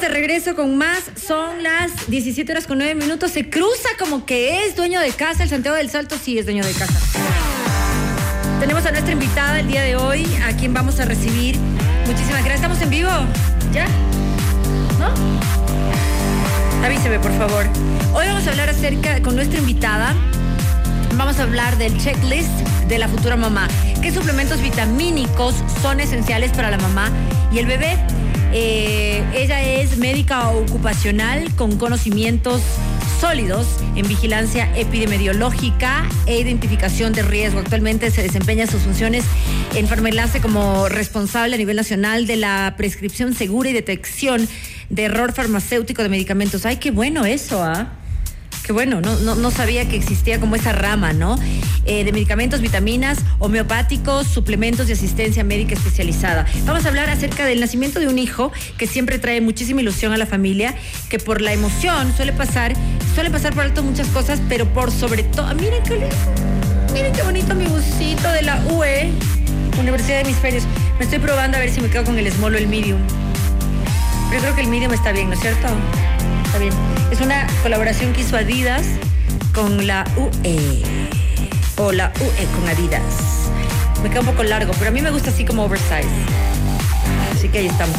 de regreso con más. Son las 17:09. Se cruza como que es dueño de casa. El Santiago del Salto sí es dueño de casa. Tenemos a nuestra invitada el día de hoy, a quien vamos a recibir. Muchísimas gracias. ¿Estamos en vivo? ¿Ya? ¿No? Avíseme, por favor. Hoy vamos a hablar con nuestra invitada. Vamos a hablar del checklist de la futura mamá. ¿Qué suplementos vitamínicos son esenciales para la mamá y el bebé? Ella es médica ocupacional con conocimientos sólidos en vigilancia epidemiológica e identificación de riesgo. Actualmente se desempeña sus funciones en Farmaenlace como responsable a nivel nacional de la prescripción segura y detección de error farmacéutico de medicamentos. ¡Ay, qué bueno eso! Qué bueno, no sabía que existía como esa rama, ¿no? De medicamentos, vitaminas, homeopáticos, suplementos y asistencia médica especializada. Vamos a hablar acerca del nacimiento de un hijo que siempre trae muchísima ilusión a la familia, que por la emoción suele pasar por alto muchas cosas, pero por sobre todo, miren qué bonito mi busito de la UE, Universidad de Hemisferios. Me estoy probando a ver si me quedo con el small o el medium. Pero creo que el medium está bien, ¿no es cierto? Está bien. Es una colaboración que hizo Adidas con la UE. O la UE con Adidas. Me queda un poco largo, pero a mí me gusta así como oversize. Así que ahí estamos.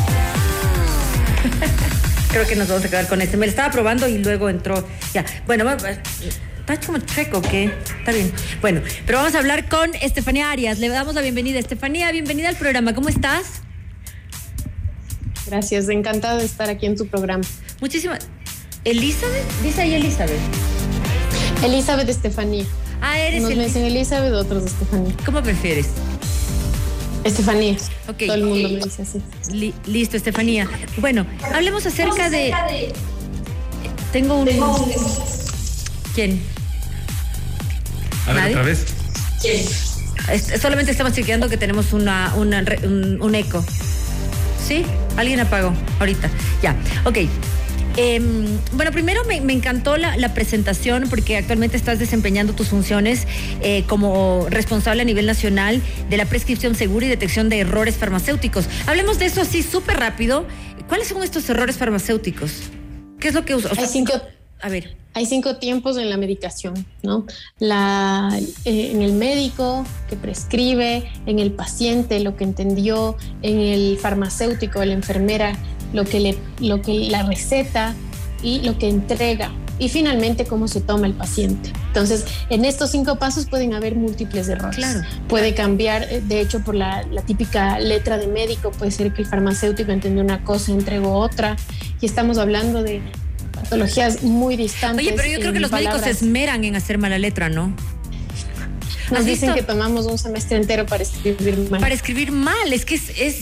Creo que nos vamos a quedar con este. Me lo estaba probando y luego entró. Ya. Bueno, está como checo, ¿qué? Está bien. Bueno, pero vamos a hablar con Estefanía Arias. Le damos la bienvenida. Estefanía, bienvenida al programa. ¿Cómo estás? Gracias, encantada de estar aquí en tu programa. Muchísimas. ¿Elizabeth? Dice ahí Elizabeth. Elizabeth Estefanía. Eres Unos me dicen Elizabeth, otros Estefanía. ¿Cómo prefieres? Estefanía. Okay. Todo el mundo me dice así. Listo, Estefanía. Bueno, hablemos acerca de... Tengo un... ¿Quién? A ver, ¿Nadie? otra vez. ¿Quién? Solamente estamos chequeando que tenemos un eco. ¿Sí? Alguien apagó ahorita. Ya, ok. Bueno, primero me encantó la presentación porque actualmente estás desempeñando tus funciones como responsable a nivel nacional de la prescripción segura y detección de errores farmacéuticos. Hablemos de eso así súper rápido. ¿Cuáles son estos errores farmacéuticos? ¿Qué es lo que usas? Hay 5 tiempos en la medicación, ¿no? En el médico que prescribe, en el paciente lo que entendió, en el farmacéutico, la enfermera, lo que la receta y lo que entrega. Y finalmente, cómo se toma el paciente. Entonces, en estos 5 pasos pueden haber múltiples errores. Claro. Puede cambiar, de hecho, por la típica letra de médico, puede ser que el farmacéutico entendió una cosa, entregó otra. Y estamos hablando de patologías muy distantes. Oye, pero yo creo que los médicos se esmeran en hacer mala letra, ¿no? Nos dicen que tomamos un semestre entero para escribir mal. Para escribir mal, es que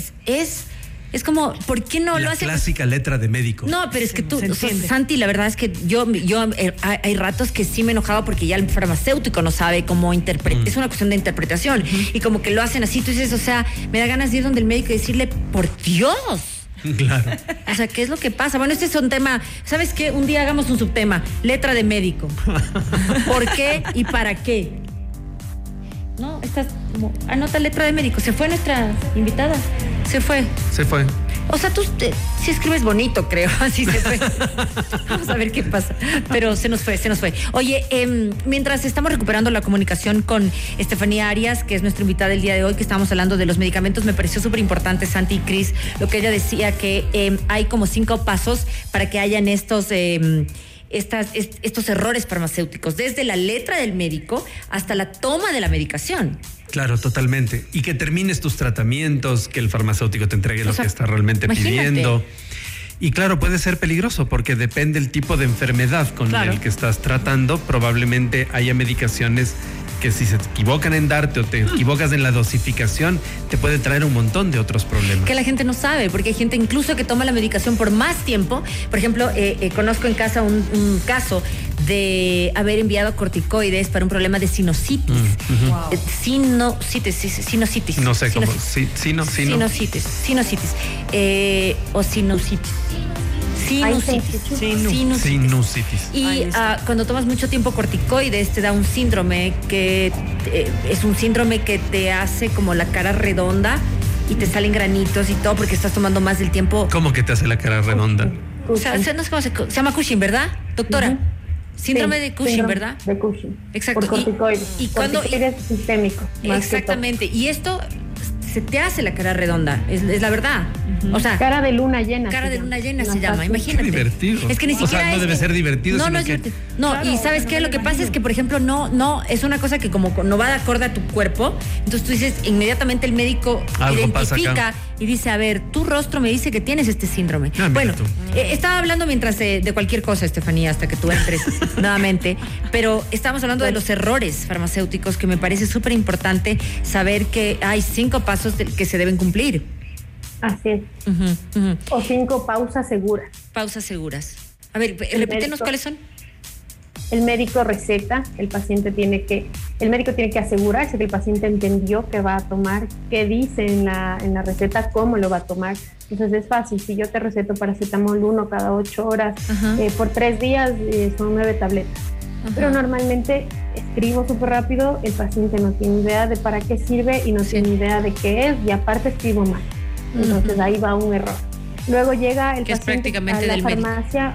es como, ¿por qué no lo hacen? La clásica letra de médico. No, pero es que tú, Santi, la verdad es que yo hay ratos que sí me he enojado porque ya el farmacéutico no sabe cómo interpretar. Es una cuestión de interpretación. Y como que lo hacen así, tú dices, o sea, me da ganas de ir donde el médico y decirle, por Dios. Claro. O sea, ¿qué es lo que pasa? Bueno, este es un tema, ¿sabes qué? Un día hagamos un subtema, letra de médico. ¿Por qué y para qué? No, estás como, anota letra de médico. Se fue nuestra invitada. Se fue. O sea, tú sí escribes bonito, creo. Así se fue. Vamos a ver qué pasa. Pero se nos fue. Oye, mientras estamos recuperando la comunicación con Estefanía Arias, que es nuestra invitada el día de hoy, que estábamos hablando de los medicamentos, me pareció súper importante, Santi y Cris, lo que ella decía, que hay como 5 pasos para que hayan estos errores farmacéuticos, desde la letra del médico hasta la toma de la medicación. Claro, totalmente. Y que termines tus tratamientos, que el farmacéutico te entregue lo que está realmente pidiendo. Y claro, puede ser peligroso porque depende el tipo de enfermedad con el que estás tratando. Probablemente haya medicaciones que si se equivocan en darte o te equivocas en la dosificación, te puede traer un montón de otros problemas. Que la gente no sabe, porque hay gente incluso que toma la medicación por más tiempo. Por ejemplo, conozco en casa un caso de haber enviado corticoides para un problema de sinusitis. Wow. Sinusitis. No sé cómo. Sinusitis. O sinusitis. Sinusitis. Y cuando tomas mucho tiempo corticoides te da un síndrome que es un síndrome que te hace como la cara redonda y te salen granitos y todo porque estás tomando más del tiempo. ¿Cómo que te hace la cara redonda? O sea, no sé cómo se llama Cushing, ¿verdad, doctora? Síndrome de Cushing, ¿verdad? De Cushing. Exacto. Por corticoides. Y cuando es sistémico. Exactamente. Y esto se te hace la cara redonda, es la verdad. O sea, cara de luna llena. Cara de luna llena se llama, imagínate. Qué divertido. Es que ni siquiera no debe ser divertido. No, no es divertido. No, claro, y ¿sabes qué? Lo que pasa es que, por ejemplo, no, es una cosa que como no va de acorde a tu cuerpo, entonces tú dices, inmediatamente el médico identifica y dice, a ver, tu rostro me dice que tienes este síndrome. Bueno, estaba hablando mientras de cualquier cosa, Estefanía, hasta que tú entres nuevamente, pero estábamos hablando de los errores farmacéuticos, que me parece súper importante saber que hay 5 pasos que se deben cumplir. Así es. O 5 pausas seguras. Pausas seguras. A ver, repítenos cuáles son. El médico receta, el médico tiene que asegurarse que el paciente entendió qué va a tomar, qué dice en la receta, cómo lo va a tomar. Entonces es fácil, si yo te receto paracetamol 1 cada 8 horas, por 3 días son 9 tabletas. Pero normalmente escribo súper rápido, el paciente no tiene idea de para qué sirve y no tiene idea de qué es, y aparte escribo mal. Entonces ahí va un error. Luego llega el paciente a la farmacia,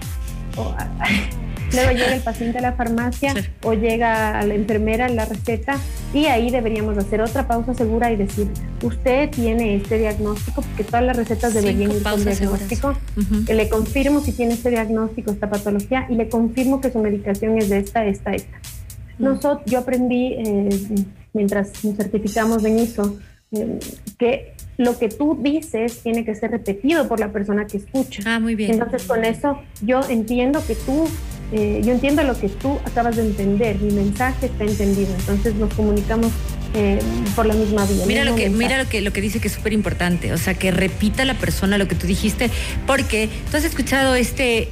luego llega el paciente a la farmacia o llega a la enfermera en la receta, y ahí deberíamos hacer otra pausa segura y decir, usted tiene este diagnóstico, porque todas las recetas deberían ir con diagnóstico. Le confirmo si tiene este diagnóstico, esta patología, y le confirmo que su medicación es de esta. Yo aprendí, mientras nos certificamos en ISO, que lo que tú dices tiene que ser repetido por la persona que escucha. Muy bien. Entonces con eso yo entiendo lo que tú acabas de entender, mi mensaje está entendido, entonces nos comunicamos por la misma vía. Mira lo que dice, que es súper importante, o sea, que repita la persona lo que tú dijiste, porque tú has escuchado este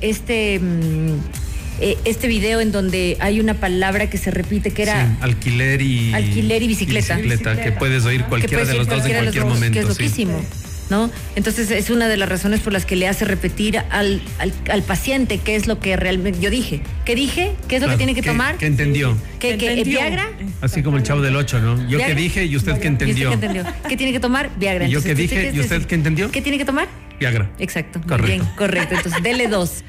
video en donde hay una palabra que se repite, que era alquiler y bicicleta, que puedes oír cualquiera de los dos en cualquier momento, que es loquísimo, ¿no? Entonces es una de las razones por las que le hace repetir al paciente qué es lo que realmente yo dije. ¿Qué dije? ¿Qué es lo que tiene que tomar? ¿Qué entendió? ¿Que Viagra? Así como el Chavo del 8, ¿no? Yo que dije y usted que entendió. ¿Qué tiene que tomar? Viagra. Y yo que dije y usted que entendió. ¿Qué tiene que tomar? Viagra. Exacto. Correcto. Bien, correcto. Entonces, dele dos.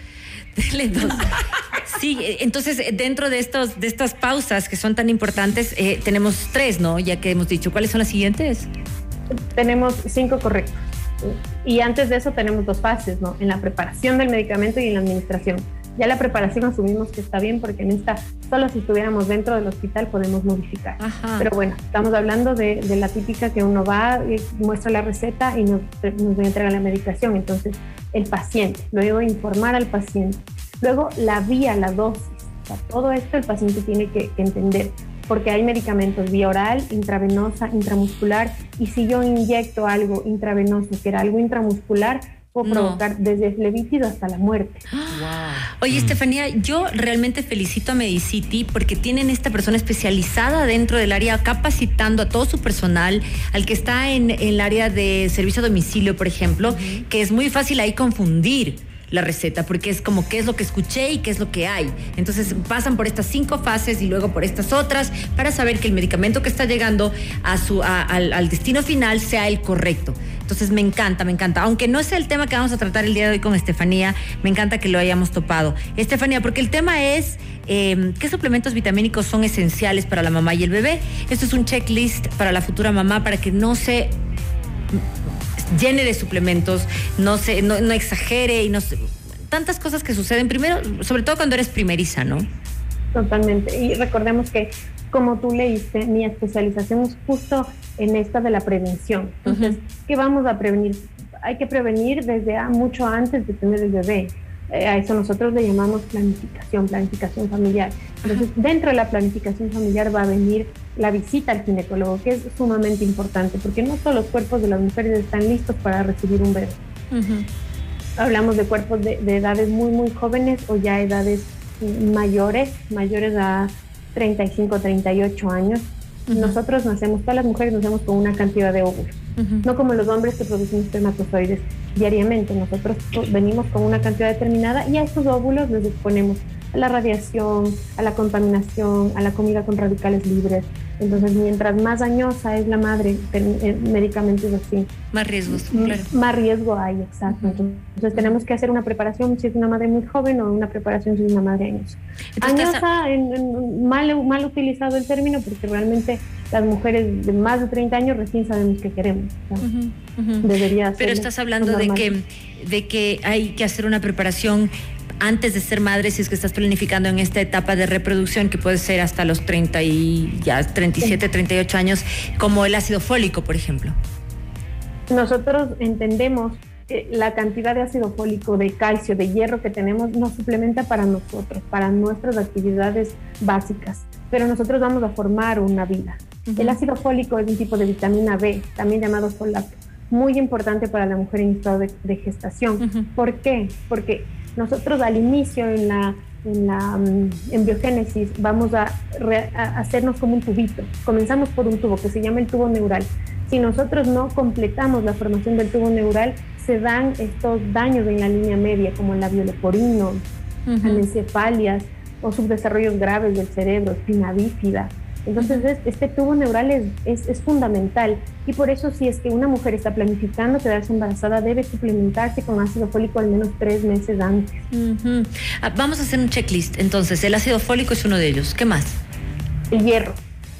Sí, entonces dentro de estas pausas que son tan importantes, tenemos 3, ¿no? Ya que hemos dicho, ¿cuáles son las siguientes? Tenemos 5 correctos. Y antes de eso tenemos 2 fases, ¿no? En la preparación del medicamento y en la administración. Ya la preparación asumimos que está bien, porque en esta, solo si estuviéramos dentro del hospital podemos modificar. Pero bueno, estamos hablando de la típica que uno va, muestra la receta y nos entrega la medicación. Entonces, el paciente, luego informar al paciente, luego la vía, la dosis. O sea, todo esto el paciente tiene que entender, porque hay medicamentos vía oral, intravenosa, intramuscular, y si yo inyecto algo intravenoso, que era algo intramuscular, puedo provocar desde flebitis hasta la muerte. Oye, Estefanía, yo realmente felicito a Medicity porque tienen esta persona especializada dentro del área, capacitando a todo su personal, al que está en el área de servicio a domicilio, por ejemplo, que es muy fácil ahí confundir la receta, porque es como qué es lo que escuché y qué es lo que hay. Entonces pasan por estas 5 fases y luego por estas otras para saber que el medicamento que está llegando al destino final sea el correcto. Entonces me encanta. Aunque no sea el tema que vamos a tratar el día de hoy con Estefanía, me encanta que lo hayamos topado. Estefanía, porque el tema es ¿qué suplementos vitamínicos son esenciales para la mamá y el bebé? Esto es un checklist para la futura mamá, para que no se llene de suplementos, no exagere, y tantas cosas que suceden primero, sobre todo cuando eres primeriza, ¿no? Totalmente. Y recordemos que, como tú leíste, mi especialización es justo en esta de la prevención. Entonces, ¿qué vamos a prevenir? Hay que prevenir desde mucho antes de tener el bebé. A eso nosotros le llamamos planificación familiar. Entonces, dentro de la planificación familiar va a venir la visita al ginecólogo, que es sumamente importante, porque no todos los cuerpos de las mujeres están listos para recibir un bebé. Hablamos de cuerpos de edades muy, muy jóvenes, o ya edades mayores a 35, 38 años. Nosotros todas las mujeres nacemos con una cantidad de óvulos. No como los hombres que producen espermatozoides diariamente. Nosotros venimos con una cantidad determinada, y a estos óvulos les exponemos a la radiación, a la contaminación, a la comida con radicales libres. Entonces, mientras más dañosa es la madre, medicamentos así. Más riesgos, claro. Más riesgo hay, exacto. Entonces, tenemos que hacer una preparación si es una madre muy joven o una preparación si es una madre añosa. Añosa, mal utilizado el término, porque realmente las mujeres de más de 30 años recién sabemos qué queremos. Debería ser. Pero estás hablando de que hay que hacer una preparación antes de ser madre, si es que estás planificando en esta etapa de reproducción, que puede ser hasta los 37, 38 años, como el ácido fólico, por ejemplo. Nosotros entendemos que la cantidad de ácido fólico, de calcio, de hierro que tenemos nos suplementa para nosotros, para nuestras actividades básicas, pero nosotros vamos a formar una vida. El ácido fólico es un tipo de vitamina B, también llamado folato, muy importante para la mujer en estado de gestación. ¿Por qué? Porque nosotros al inicio en la embriogénesis vamos a hacernos como un tubito. Comenzamos por un tubo que se llama el tubo neural. Si nosotros no completamos la formación del tubo neural, se dan estos daños en la línea media, como el labio leporino, anencefalias o subdesarrollos graves del cerebro, espina bífida. Entonces, este tubo neural es fundamental, y por eso, si es que una mujer está planificando quedarse embarazada, debe suplementarse con ácido fólico al menos 3 meses antes. Vamos a hacer un checklist. Entonces, el ácido fólico es uno de ellos. ¿Qué más? El hierro.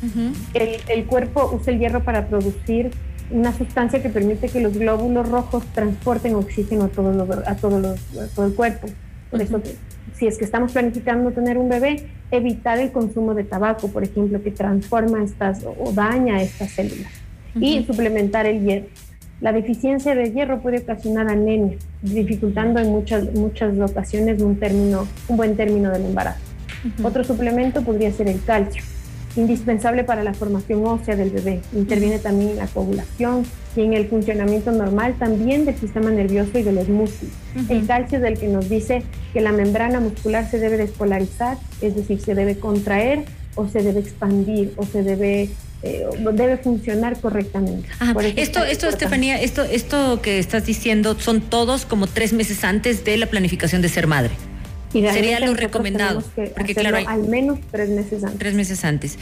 El cuerpo usa el hierro para producir una sustancia que permite que los glóbulos rojos transporten oxígeno a todo el cuerpo. Por eso, si es que estamos planificando tener un bebé, evitar el consumo de tabaco, por ejemplo, que transforma o daña estas células. Y suplementar el hierro. La deficiencia de hierro puede ocasionar anemia, dificultando en muchas ocasiones un buen término del embarazo. Otro suplemento podría ser el calcio, indispensable para la formación ósea del bebé. Interviene también en la coagulación y en el funcionamiento normal también del sistema nervioso y de los músculos. El calcio es el que nos dice que la membrana muscular se debe despolarizar, es decir, se debe contraer o se debe expandir o se debe funcionar correctamente. Esto, Estefanía, esto que estás diciendo son todos como 3 meses antes de la planificación de ser madre. Sería lo recomendado, porque claro, al menos 3 meses antes. 3 meses antes.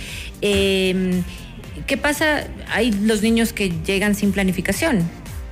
¿Qué pasa? Hay los niños que llegan sin planificación.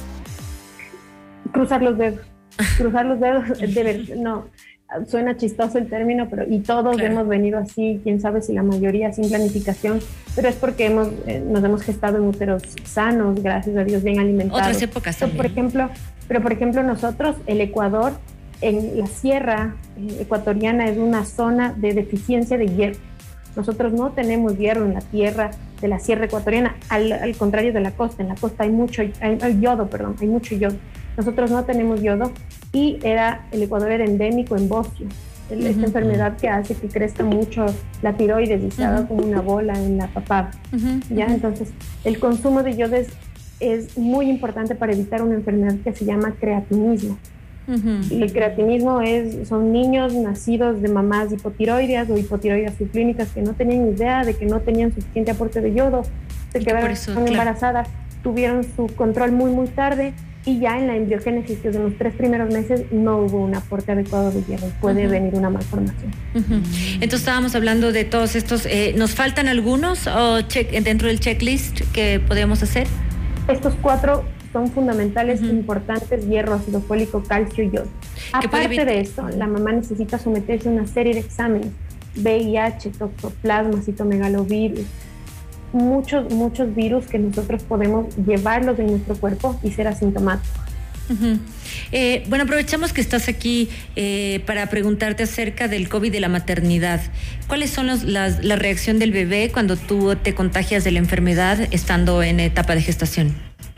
Cruzar los dedos. Cruzar los dedos, no, suena chistoso el término, y todos hemos venido así, quién sabe si la mayoría sin planificación, pero es porque nos hemos gestado en úteros sanos, gracias a Dios, bien alimentados. Otras épocas también. Por ejemplo, nosotros, el Ecuador, en la sierra ecuatoriana es una zona de deficiencia de hierro. Nosotros no tenemos hierro en la tierra de la sierra ecuatoriana, al contrario de la costa. En la costa hay mucho yodo. Nosotros no tenemos yodo, y el Ecuador era endémico en bosque. Esta enfermedad que hace que crezca mucho la tiroides y se haga como una bola en la papada. Entonces, el consumo de yodo es muy importante para evitar una enfermedad que se llama creatinismo. Y el creatinismo son niños nacidos de mamás hipotiroideas o hipotiroideas subclínicas que no tenían idea de que no tenían suficiente aporte de yodo, se quedaron embarazadas, tuvieron su control muy muy tarde, y ya en la embriogénesis, que es en los 3 primeros meses, no hubo un aporte adecuado de hierro, puede venir una malformación. Entonces estábamos hablando de todos estos, ¿nos faltan algunos dentro del checklist que podemos hacer? Estos 4 son fundamentales, importantes: hierro, ácido fólico, calcio y yodo. Aparte de esto, la mamá necesita someterse a una serie de exámenes: VIH, toxoplasma, citomegalovirus, muchos virus que nosotros podemos llevarlos en nuestro cuerpo y ser asintomáticos. Bueno, aprovechamos que estás aquí para preguntarte acerca del COVID de la maternidad. ¿Cuáles son la reacción del bebé cuando tú te contagias de la enfermedad estando en etapa de gestación?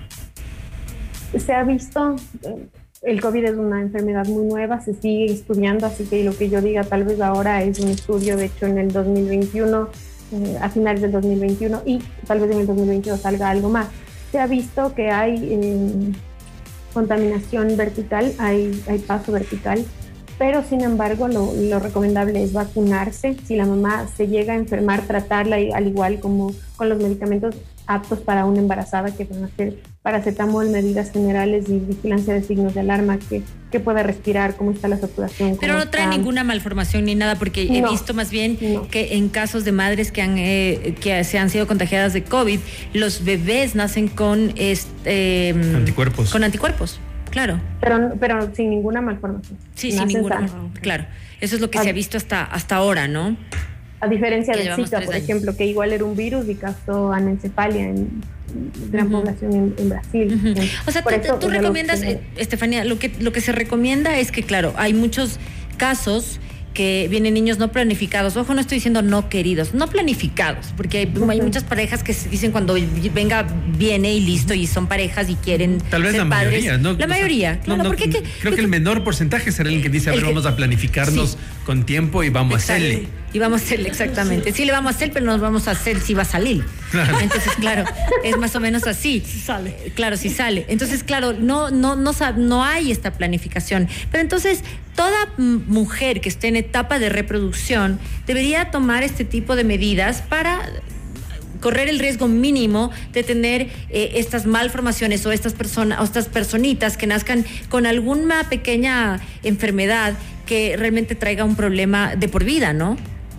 Se ha visto, el COVID es una enfermedad muy nueva, se sigue estudiando, así que lo que yo diga tal vez ahora es un estudio de hecho en el 2021, a finales del 2021, y tal vez en el 2022 salga algo más. Se ha visto que hay contaminación vertical, hay paso vertical, pero sin embargo lo recomendable es vacunarse. Si la mamá se llega a enfermar, tratarla al igual como con los medicamentos aptos para una embarazada, que van a ser paracetamol, medidas generales y vigilancia de signos de alarma, que pueda respirar, cómo está la saturación. Pero no trae ninguna malformación ni nada, porque he visto más bien que en casos de madres que se han sido contagiadas de COVID, los bebés nacen con anticuerpos. Con anticuerpos, claro. Pero sin ninguna malformación. Sí, sin ninguna. Claro. Eso es lo que se ha visto hasta ahora, ¿no? A diferencia del Zika, por ejemplo, que igual era un virus y causó anencefalia en gran población en Brasil. O sea, tú recomiendas, Estefanía, lo que se recomienda es que, claro, hay muchos casos que vienen niños no planificados. Ojo, no estoy diciendo no queridos, no planificados, porque hay muchas parejas que se dicen cuando viene y listo, y son parejas y quieren tal vez ser la padres. Mayoría, ¿no? La mayoría, claro. Porque creo que el menor porcentaje será el que dice, a ver, vamos a planificarnos con tiempo y vamos a hacerle. Y vamos a hacerle, exactamente. Sí le vamos a hacer, pero nos vamos a hacer si va a salir. Claro. Entonces, claro, es más o menos así. Si sale. Claro, si sale. Entonces, claro, no hay esta planificación. Pero entonces, toda mujer que esté en etapa de reproducción debería tomar este tipo de medidas para correr el riesgo mínimo de tener estas malformaciones o estas personitas que nazcan con alguna pequeña enfermedad que realmente traiga un problema de por vida, ¿no?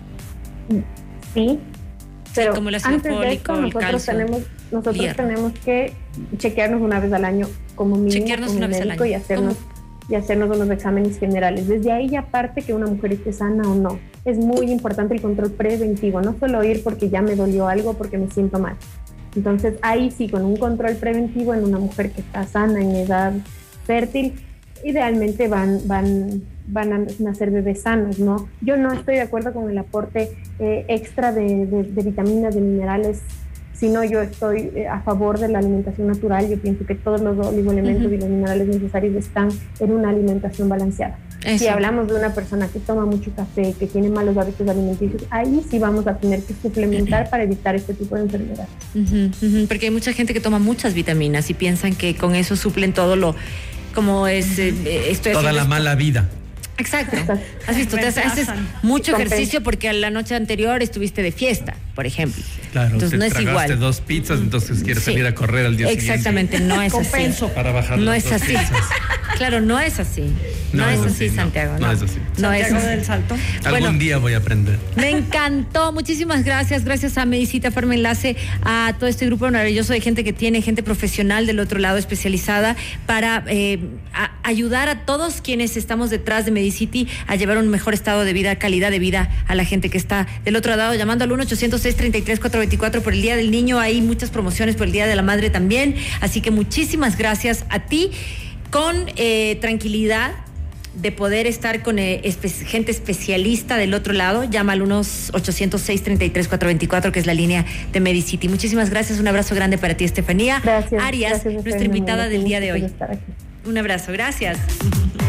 Sí, pero como el antes de esto nosotros tenemos que chequearnos una vez al año como mínimo con el médico y hacernos unos exámenes generales. Desde ahí ya parte que una mujer esté sana o no. Es muy importante el control preventivo, no solo ir porque ya me dolió algo, porque me siento mal. Entonces ahí sí, con un control preventivo en una mujer que está sana en edad fértil, idealmente van a nacer bebés sanos, ¿no? Yo no estoy de acuerdo con el aporte extra de vitaminas, de minerales, sino yo estoy a favor de la alimentación natural. Yo pienso que todos los oligoelementos y los minerales necesarios están en una alimentación balanceada. Eso. Si hablamos de una persona que toma mucho café, que tiene malos hábitos alimenticios, ahí sí vamos a tener que suplementar para evitar este tipo de enfermedades. Porque hay mucha gente que toma muchas vitaminas y piensan que con eso suplen todo lo, como es... toda la mala vida. Exacto. Has visto, te haces mucho ejercicio porque a la noche anterior estuviste de fiesta, por ejemplo. Claro, entonces no es igual. 2 pizzas, entonces quieres salir a correr al día siguiente. Exactamente, no es así. Para bajar no es así. Claro, no es así. No es así, Santiago. No es así. No es Santiago del Salto. Algún día voy a aprender. Me encantó. Muchísimas gracias. Gracias a Medicita Farma Enlace, a todo este grupo maravilloso de gente que tiene, gente profesional del otro lado, especializada, para ayudar a todos quienes estamos detrás de Medicity a llevar un mejor estado de vida, calidad de vida a la gente que está del otro lado, llamando al 1-800-633-424 por el Día del Niño. Hay muchas promociones por el Día de la Madre también. Así que muchísimas gracias a ti, con tranquilidad de poder estar con gente especialista del otro lado. Llama al 1-800-633-424, que es la línea de Medicity. Muchísimas gracias, un abrazo grande para ti, Estefanía Arias, nuestra invitada del día de hoy. Un abrazo, gracias.